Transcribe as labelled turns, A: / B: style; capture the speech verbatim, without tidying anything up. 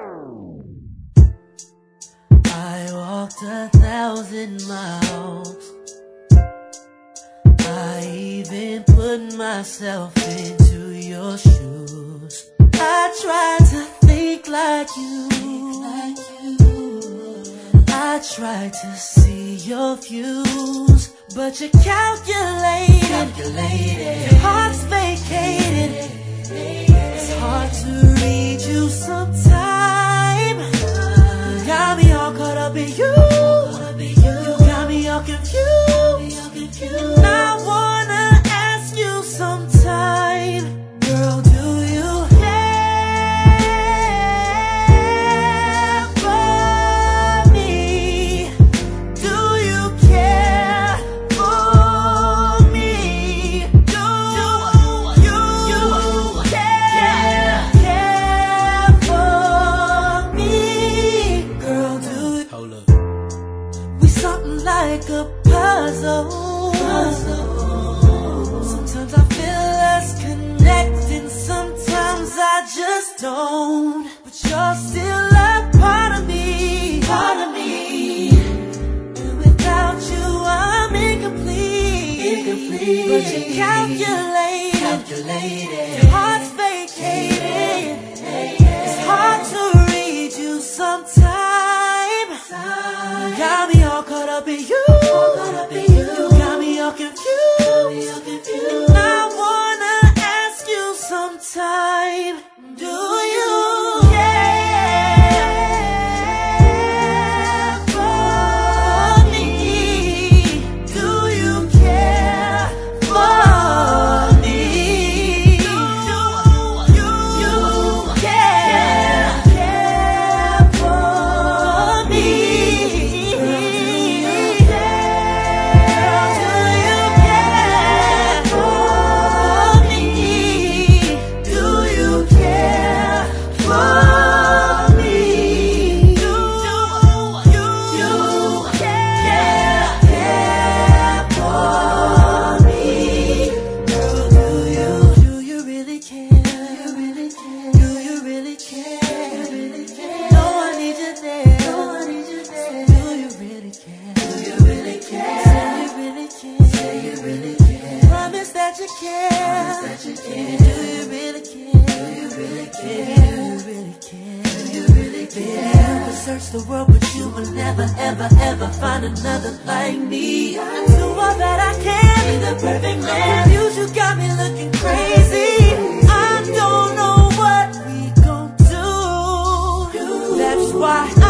A: I walked a thousand miles. I even put myself into your shoes. I tried to think like you. I tried to see your views, but you're calculated. calculated. Your heart's vacated. It's hard to read you sometime. You got me all caught up in you. You got me all confused. I wanna ask you sometime, girl, do you care for me? Do you care for me? Do you, you care, care for me? Girl, do you? Hold up. We something like a puzzle. Sometimes I feel us connecting, sometimes I just don't. But you're still a part of me, part of me. And without you I'm incomplete, incomplete. But you're calculated, calculated. Your heart's vacated. It's hard to read you sometime. You got me all caught up in you. You got me all confused. I wanna ask you sometime, do you care for me? Do you care for me? Do you, you care, care for me? Promise that you care. Do you really care? Do you really care? Do you really care? Do you really care? You can search the world, but you will never, ever, ever find another like me. I do all that I can, be the perfect man. You, you got me looking crazy. I don't know what we gon' do. That's why